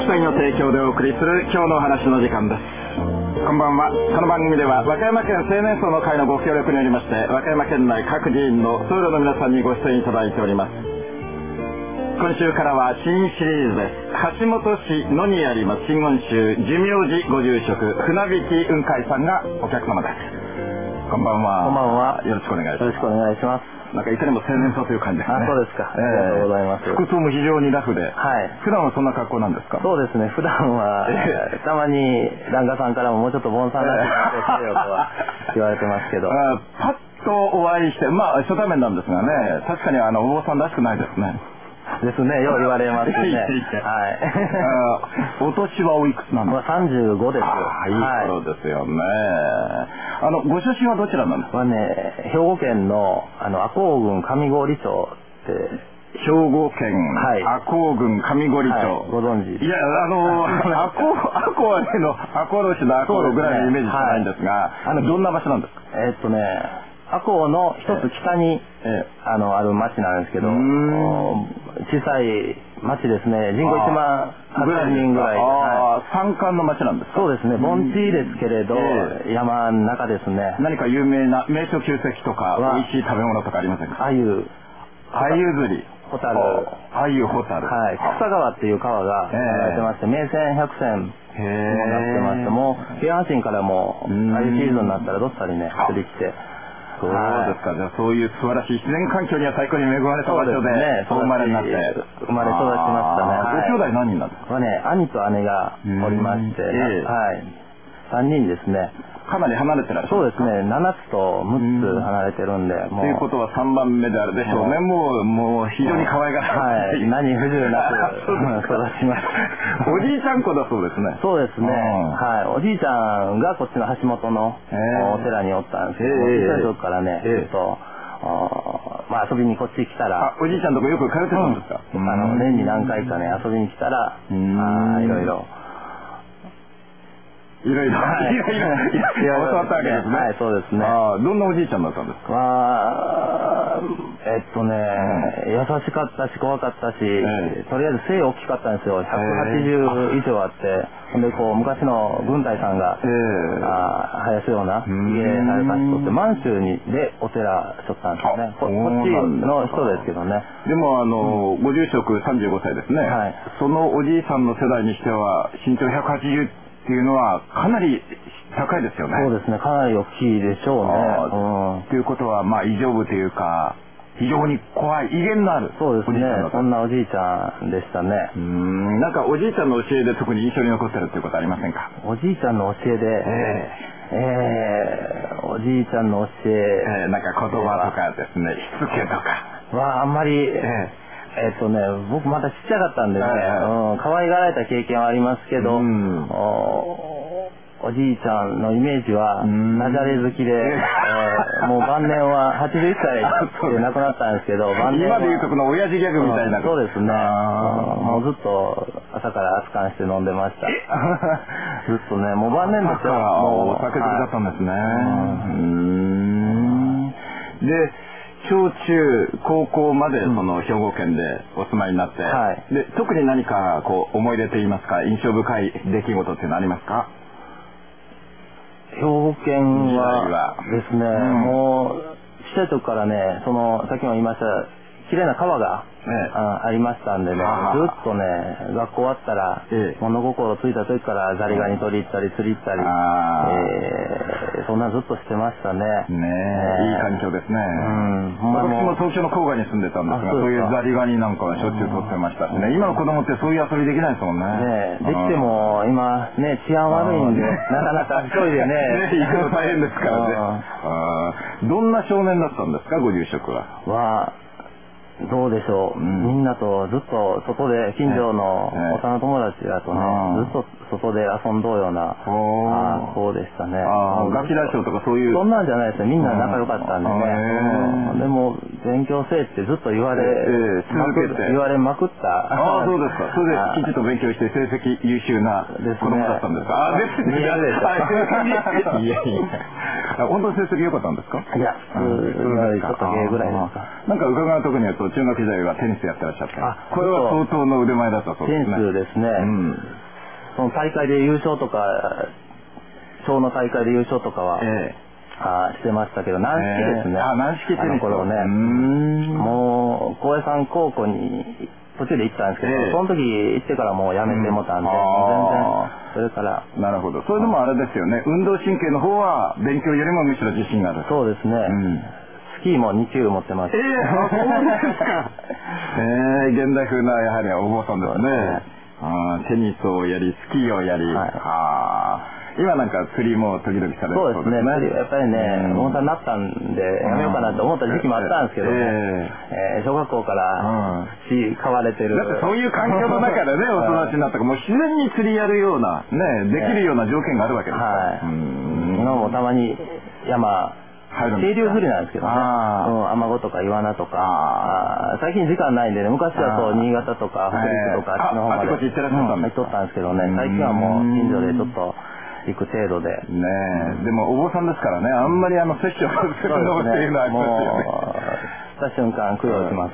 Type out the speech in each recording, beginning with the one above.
木谷の提供でお送りする今日の話の時間です。こんばんは。この番組では和歌山県青年層の会のご協力によりまして和歌山県内各寺院の僧侶の皆さんにご出演いただいております。今週からは新シリーズです。橋本市野にあります真言宗寿命寺ご住職船引雲海さんがお客様です。こんばんは。 こんばんは。 よろしくお願いします。 よろしくお願いします。 なんかいかにも青年層という感じですね。 そうですか。ありがとうございます。 服装も非常にラフで、 はい。 普段はそんな格好なんですか？ そうですね。普段は、たまに檀家さんからももうちょっとボンさんらしい格好してよとは言われてますけど。 パッとお会いして、初対面なんですがね、確かにお坊さんらしくないですね。 ですね。よう言われますね。はい。 お年はおいくつなんですか ？35です。 いい頃ですよね。ご出身はどちらなんですか？ 兵庫県の赤穂郡上郡町って。 兵庫県赤穂郡上郡町、 ご存知？ いや赤穂は赤穂浪士の赤穂ぐらいのイメージしかないんですが、どんな場所なんですか？ 赤穂の一つ北に、ある町なんですけど、小さい町ですね。人口1万8000人ぐらい。 山間の町なんですか？ そうですね。盆地ですけれど、山の中ですね。 何か有名な名所旧跡とか美味しい食べ物とかありませんか？ 鮎釣り、ホタル、 鮎ホタル、 草川っていう川が流れてまして、名泉百選にもなってまして、もう京阪神からも鮎シーズンになったらどっさりね釣り来て。 そうですか。じゃあそういう素晴らしい自然環境には最高に恵まれた場所でお生まれになって生まれ育ちましたね。 ご兄弟何人なんですか？ 兄と姉がおりまして、3人ですね。 かなり離れてらっしゃる。 そうですね。7つと6つ離れてるんで。 ということは3番目であるでしょうね。もう非常に可愛がられて。 何不自由なく育ちました。 おじいちゃん子だそうですね。 そうですね。おじいちゃんがこっちの橋本のお寺におったんですけど、小さい時からね、ずっと遊びにこっち来たら。 おじいちゃんとこよく通ってたんですか？ 年に何回かね、遊びに来たら、いろいろ。 教わったわけですね。 はい、そうですね。 どんなおじいちゃんだったんですか？ 優しかったし、怖かったし、とりあえず背大きかったんですよ。180以上あって、ほんで昔の軍隊さんが、生やすような、家生えた人って、満州でお寺しとったんですよね。こっちの人ですけどね。 でも、ご住職35歳ですね。そのおじいさんの世代にしては、身長180っていうのはかなり高いですよね。 そうですね。かなり大きいでしょうね。 ということは異常部というか非常に怖い威厳のある。 そうですね。そんなおじいちゃんでしたね。 なんかおじいちゃんの教えで特に印象に残ってるっていうことありませんか？ おじいちゃんの教えで、おじいちゃんの教え、 なんか言葉とかですね、しつけとかはあんまり。僕まだちっちゃかったんでね、可愛がられた経験はありますけど、おじいちゃんのイメージはダジャレ好きで、もう晩年は81歳で亡くなったんですけど、 今でいうとこの親父ギャグみたいな。 そうですね。もうずっと朝から熱燗して飲んでました。ずっとね、もう晩年ですよ。 もうお酒好きだったんですね。で小中高校までその兵庫県でお住まいになって、で特に何か思い出といいますか印象深い出来事っていうのありますか？ 兵庫県はですね、もうちっちゃい時からね、さっきも言いました綺麗な川がありましたんでね、ずっとね、学校終わったら物心ついた時からザリガニ取り行ったり釣り行ったり、そんなずっとしてましたね。 いい環境ですね。私も東京の郊外に住んでたんですが、そういうザリガニなんかはしょっちゅう取ってましたしね。今の子供ってそういう遊びできないですもんね。 できても今ね、治安悪いんでなかなか一人でね行くの大変ですからね。どんな少年だったんですか、ご住職は？ どうでしょう、みんなとずっと外で近所の幼友達だとね、ずっと外で遊んどうようなそうでしたね。 ガキ大将とかそういうそんなんじゃないですね。みんな仲良かったんでね。でも勉強せえってずっと言われまくった。 ああ、そうですか。それできちっと勉強して成績優秀な子供だったんですか。ああ、ですね。いやいや。本当に成績良かったんですか。 いや、ちょっと芸ぐらいですか。 なんか伺うとこによると中学時代はテニスやってらっしゃって、これは相当の腕前だったそうですね。 テニスですね。その大会で優勝とか、小の大会で優勝とかは、してましたけど、軟式ですね。 軟式テニス。 頃ね。もう、高野山高校に途中で行ったんですけど、その時行ってからもうやめてもたんで、全然、それから。 なるほど。それでもあれですよね、運動神経の方は勉強よりもむしろ自信がある。 そうですね。スキーも2級持ってます。 そうですか。現代風なやはりお坊さんですね。テニスをやり、スキーをやり。今なんか釣りも時々されるそうですね。やっぱりね、重さになったんで、やめようかなと思った時期もあったんですけどね。小学校から飼われてる。 だってそういう環境の中でね、お育ちになったから、もう自然に釣りやるような、ね、できるような条件があるわけですから。 今もたまに山、清流釣りなんですけどね。アマゴとかイワナとか。最近時間ないんでね、昔はそう、新潟とか北陸とかあっちの方まで行っとったんですけどね、最近はもう近所でちょっと、行く程度で。 ねえ。でもお坊さんですからね、あんまり摂取をするのっていうのはありますよね。 した瞬間供養します。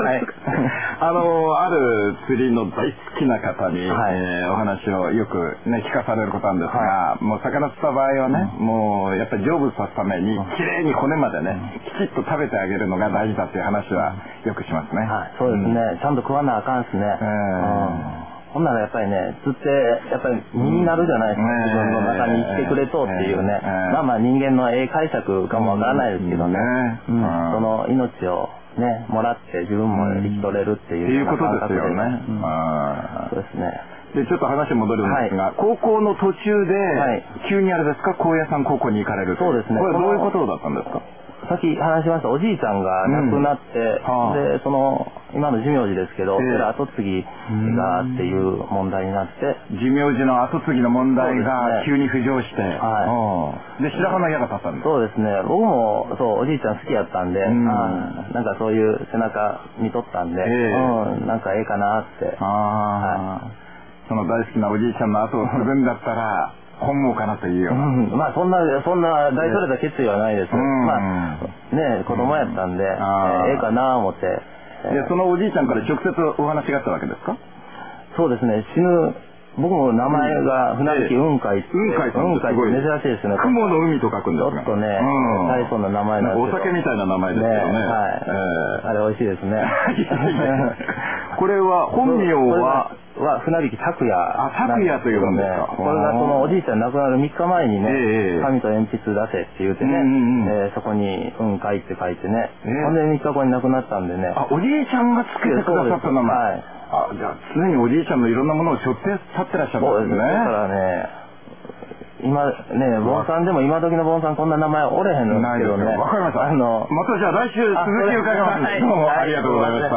ある釣りの大好きな方に、お話をよくね、聞かされることなんですが、もう魚釣った場合はね、もうやっぱり成仏さすために、きれいに骨までね、きちっと食べてあげるのが大事だっていう話はよくしますね。 そうですね。ちゃんと食わなあかんっすね。ほんならやっぱりね、釣って、やっぱり身になるじゃないですか。自分の中に生きてくれとっていうね。まあ人間の解釈かもわからないですけどね。その命をね、もらって自分も生き取れるっていうことですよね。 そうですね。 で、ちょっと話戻るんですが、高校の途中で、急にあれですか、高野山高校に行かれる。 そうですね。 これどういうことだったんですか。 さっき話しましたおじいちゃんが亡くなって、で、今の寿命寺ですけど、それ後継ぎがっていう問題になって。 寿命寺の後継ぎの問題が急に浮上して。で、白羽の矢が立ったんです。 そうですね。僕も、そう、おじいちゃん好きやったんで、なんかそういう背中見とったんで、なんかええかなって。 その大好きなおじいちゃんの後を継ぐんだったら、本望かなというような。 まあそんな大それた決意はないです。まあね、子供やったんで、ええかな思って。 そのおじいちゃんから直接お話があったわけですか。 そうですね。僕も名前が船引雲海。雲海って珍しいですね。 雲の海と書くんですね。ちょっとね、大層な名前なんですけど。 お酒みたいな名前ですよね。 あれ美味しいですね。 これは本名は船引拓也。 拓也というんですか。 これがそのおじいちゃん亡くなる3日前にね、紙と鉛筆出せって言うてね、そこに雲海って書いてね、ほんで3日後に亡くなったんでね。 おじいちゃんがつけてくださった名前。じゃあ常におじいちゃんのいろんなものを背負って立ってらっしゃるんですね。 だからね、今ね、坊さんでも今時の坊さんこんな名前おれへんのですけどね。 わかりました。またじゃあ来週続きを伺います。どうもありがとうございました。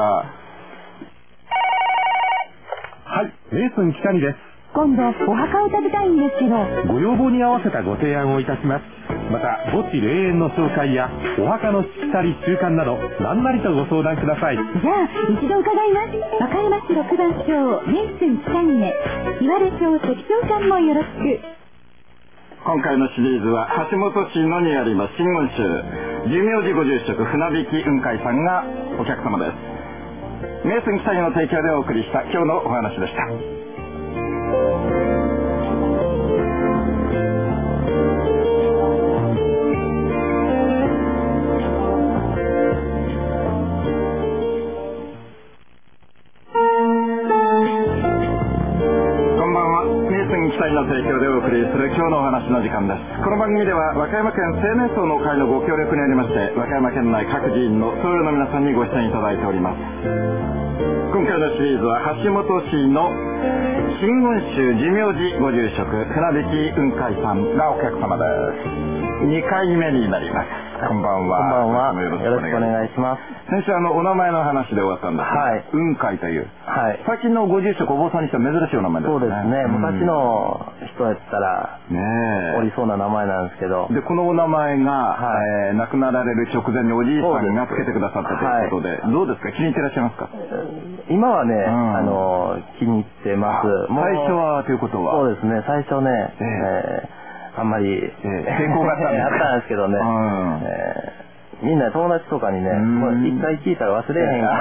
はい、メイソン北見です。 今度お墓を食べたいんですけど、 ご要望に合わせたご提案をいたします。また墓地霊園の紹介やお墓のしきたり習慣など何なりとご相談ください。 じゃあ一度伺います。和歌山市六番町メイソン北見へ岩出町関長官もよろしく。 今回のシリーズは橋本市のにあります真言宗寿命寺ご住職船引雲海さんがお客様です。メイソン北見の提供でお送りした今日のお話でした。の提供でお送りする今日のお話の時間です。この番組では和歌山県青年層の会のご協力によりまして和歌山県内各寺院の僧侶の皆さんにご出演いただいております。今回のシリーズは橋本市の真言宗寿命寺ご住職船引雲海さんがお客様です。 2回目になります。こんばんは。 こんばんは。よろしくお願いします。 先週お名前の話で終わったんですが、 はい。 雲海という。 はい。 最近のご住職、お坊さんにしては珍しいお名前ですね。 そうですね。昔の人やったら、おりそうな名前なんですけど。 で、このお名前が、亡くなられる直前におじいさんがつけてくださったということで、どうですか？気に入ってらっしゃいますか？ 今はね、気に入ってます。 最初はということは？ そうですね。最初ね、あんまり、 抵抗があったんですあったんですけどね、みんな友達とかにね、一回聞いたら忘れへんから、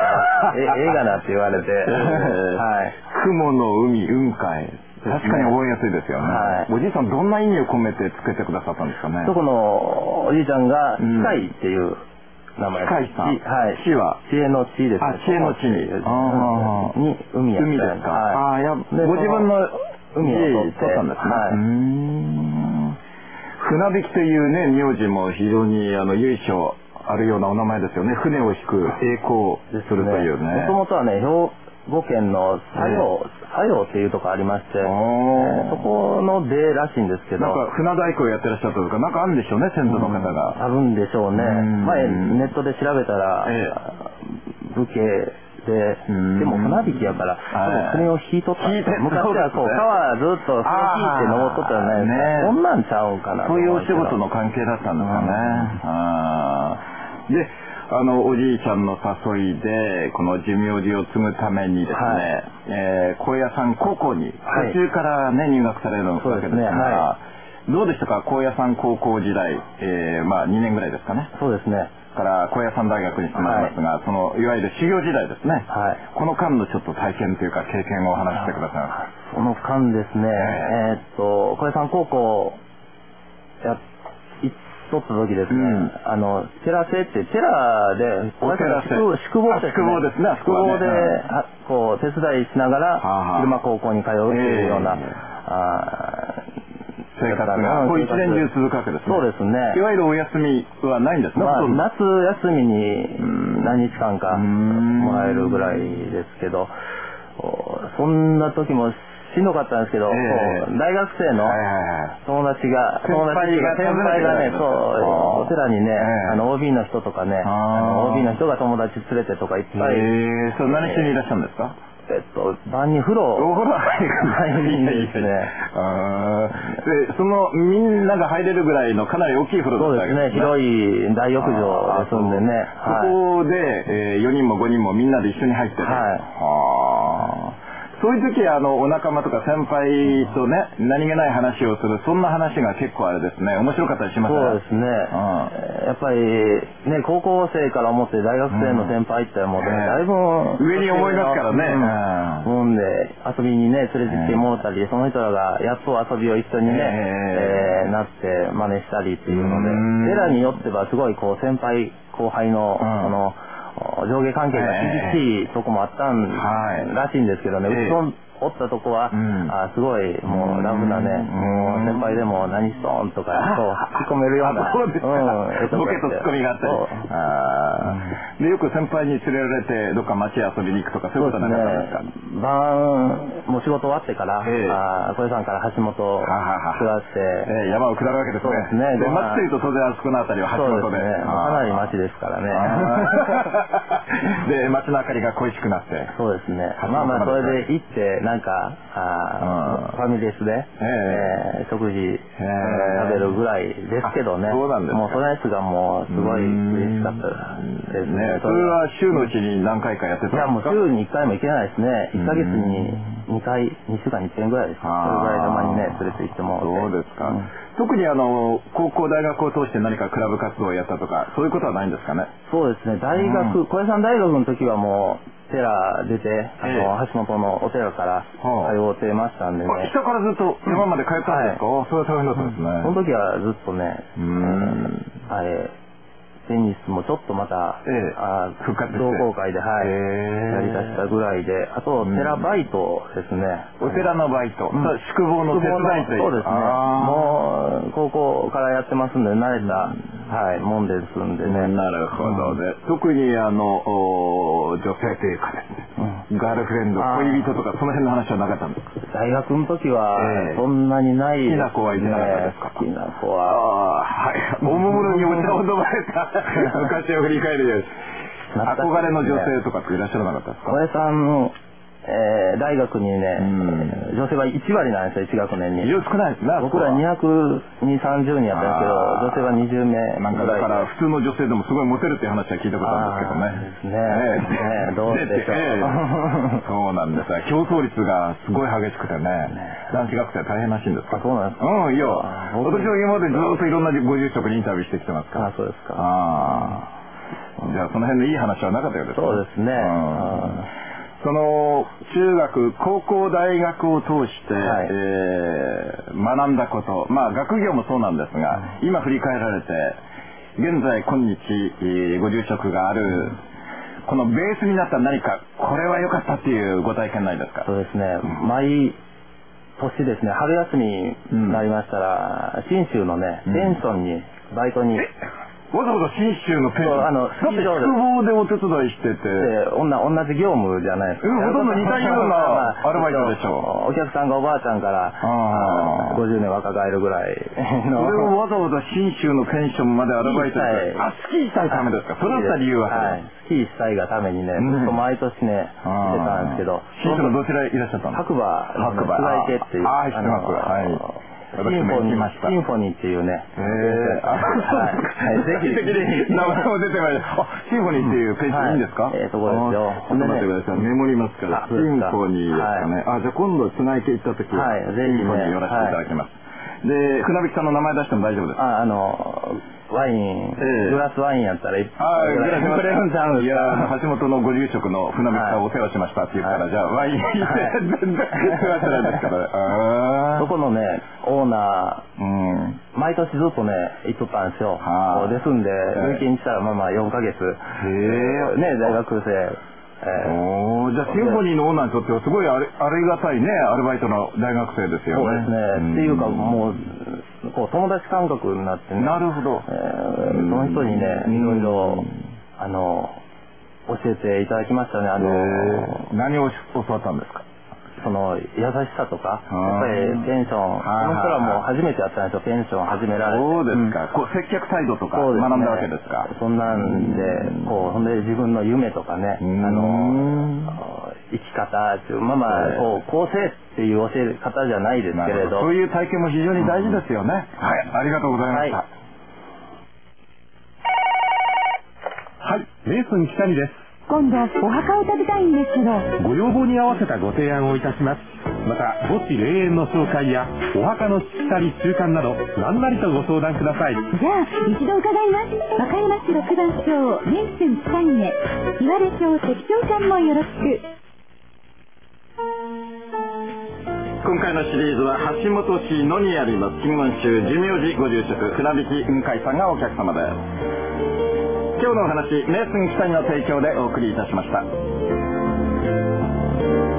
映画なって言われて、 雲の海、雲海。確かに覚えやすいですよね。おじいさんどんな意味を込めてつけてくださったんですかね？ そこのおじいちゃんが、機械っていう名前。 機械さん。 知は知恵の知ですね。 知恵の知に。 海やった。 海ですか。ご自分の海を取ったんですね。船引きというね、名字も非常に由緒あるようなお名前ですよね。船を引く、栄光するというね。 もともとはね、兵庫県の佐用っていうとこありまして、そこの出らしいんですけど。 なんか船大工をやってらっしゃったとか、なんかあるんでしょうね、先祖の方が。 あるんでしょうね。前、ネットで調べたら、武家、でも船引きやから、船を引いとった。昔はこう、川ずっと船引いて登っとったよね。こんなんちゃうんかな。 そういうお仕事の関係だったんですかね。で、おじいちゃんの誘いで、この寿命寺を継ぐためにですね、高野山高校に、途中からね、入学されるわけですが、どうでしたか、高野山高校時代、2年ぐらいですかね。 そうですね。 から高野山大学に進まれますが、そのいわゆる修行時代ですね、この間のちょっと体験というか経験をお話してください。 その間ですね、高野山高校行っとった時ですね、寺生って寺で宿坊ですね。宿坊でこう手伝いしながら昼間高校に通うというような生活が一年中続くわけですね。 そうですね。 いわゆるお休みはないんですね。 夏休みに何日間かもらえるぐらいですけど、そんな時もしんどかったんですけど、大学生の友達がね、お寺にね、OB の人とかね、OB の人が友達連れてとかいっぱい。 それ何しにいらっしゃるんですか？ 晩に風呂入りにですね。 そのみんなが入れるぐらいのかなり大きい風呂だったわけですね。 広い大浴場ですんでね。 そこで4人も5人もみんなで一緒に入ってる。そういう時はお仲間とか先輩とね、何気ない話をする、そんな話が結構あれですね、面白かったりしますね。 そうですね。やっぱりね、高校生から思って大学生の先輩ってもうだいぶ上に思いますからね。 もんで遊びにね、連れてきてもらったり、その人らがやっと遊びを一緒にね、なって真似したりっていうので、寺によってはすごいこう先輩後輩の上下関係が厳しいとこもあったんらしいんですけどね、うちのおったとこは、すごいもうラフなね、先輩でも何しとんとか引っ込めるような、 ボケとツッコミがあったり、でよく先輩に連れられてどっか街へ遊びに行くとかそういうことはなかったんですか？ 晩もう仕事終わってから小江さんから橋本を下って山を下るわけですね。 そうですね。 で街というと当然あそこのあたりは橋本で、 かなり街ですからね。 で街の明かりが恋しくなって、 そうですね。まあそれで行ってなんかファミレスで食事食べるぐらいですけどね。もうそのやつがもうすごい嬉しかったですね。 それは週のうちに何回かやってたんですか？ いやもう週に1回も行けないですね。1ヶ月に2回、2週間に1遍ぐらいです。それぐらいたまにね連れて行ってもらって。 そうですか。特に高校大学を通して何かクラブ活動をやったとかそういうことはないんですかね？ そうですね。大学小江山大学の時はもう寺出て、橋本のお寺から通ってましたんでね。 北からずっと山まで通ったんですか？それは大変だったんですね。 その時はずっとね、テニスもちょっとまた、 復活して同好会で、やりだしたぐらいで、あと、寺バイトですね。 お寺のバイト。宿坊の手伝いという。 そうですね。もう、高校からやってますんで、慣れた、もんですんでね。 なるほどね。特に女性というかですね。 ガールフレンド、恋人とかその辺の話はなかったんですか？ 大学の時はそんなにないですね。 好きな子はいてなかったですか？ 好きな子は、 はい。おもむろにお茶を飲まれた昔を振り返るように。憧れの女性とかっていらっしゃらなかったですか？ 小林さん、大学にね、女性は1割なんですよ、1学年に。 少ないですね。 僕ら230人やったんですけど、女性は20名なんかだから普通の女性でもすごいモテるっていう話は聞いたことあるんですけどね。 どうでしょう。 そうなんです。競争率がすごい激しくてね、男子学生大変らしいんですか？ そうなんですか。 いや、私は今までずっといろんなご住職にインタビューしてきてますから。 そうですか。 じゃあその辺のいい話はなかったようですね。 そうですね。 その中学、高校、大学を通して、学んだこと、学業もそうなんですが、今振り返られて、現在今日ご住職があるこのベースになった何か、これは良かったっていうご体験ないですか？ そうですね。毎年ですね、春休みになりましたら、信州のね、ペンションにバイトに。 わざわざ信州のペンション、だって宿坊でお手伝いしてて、 同じ業務じゃないですか。 ほとんど似たようなアルバイトでしょう。 お客さんがおばあちゃんから50年若返るぐらいの。 それをわざわざ信州のペンションまでアルバイトして、スキーしたいためですか？それだった理由は？ スキーしたいがためにね、ずっと毎年ね、してたんですけど。 信州のどちらいらっしゃったんですか？ 白馬、菅池っていう。 知ってます。はい。 シンフォニーっていうね。ぜひ。 名前も出てまいりました。シンフォニーっていうページいいんですか？ そこですよ。 ちょっと待ってください。メモりますから。シンフォニーですかね。じゃあ今度つないで行った時は、シンフォニー寄らせていただきます。で、船引さんの名前出しても大丈夫ですか？ ワイン、グラスワインやったらいっぱいくれるんちゃうんですか？橋本のご住職の船引さんをお世話しましたって言ったら、じゃあワイン全然世話してないですから。 そこのね、オーナー、毎年ずっとね、行っとったんですよ。ですんで、累計にしたら4ヶ月。ね、大学生。 じゃあシンフォニーのオーナーにとってはすごいありがたいね、アルバイトの大学生ですよね。 そうですね。っていうかもう、友達感覚になってね。 なるほど。 その人にね、いろいろ、教えていただきましたね。 何を教わったんですか？ その優しさとか、やっぱりペンション、この人らも初めてやったんですよ、ペンション始められて。 そうですか。接客態度とか学んだわけですか？ そんなんで、ほんで自分の夢とかね、生き方っていう、こうせっていう教え方じゃないですけれど。 そういう体験も非常に大事ですよね。はい、ありがとうございました。 はい、メイソン北見です。 今度お墓を建てたいんですけど、 ご要望に合わせたご提案をいたします。また墓地霊園の紹介やお墓のしきたり習慣など何なりとご相談ください。 じゃあ一度伺います。和歌山市六番町名春北峰岩出町関長官もよろしく。 今回のシリーズは橋本市野にあります真言宗寿命寺ご住職船引雲海さんがお客様です。今日のお話、名春北見の提供でお送りいたしました。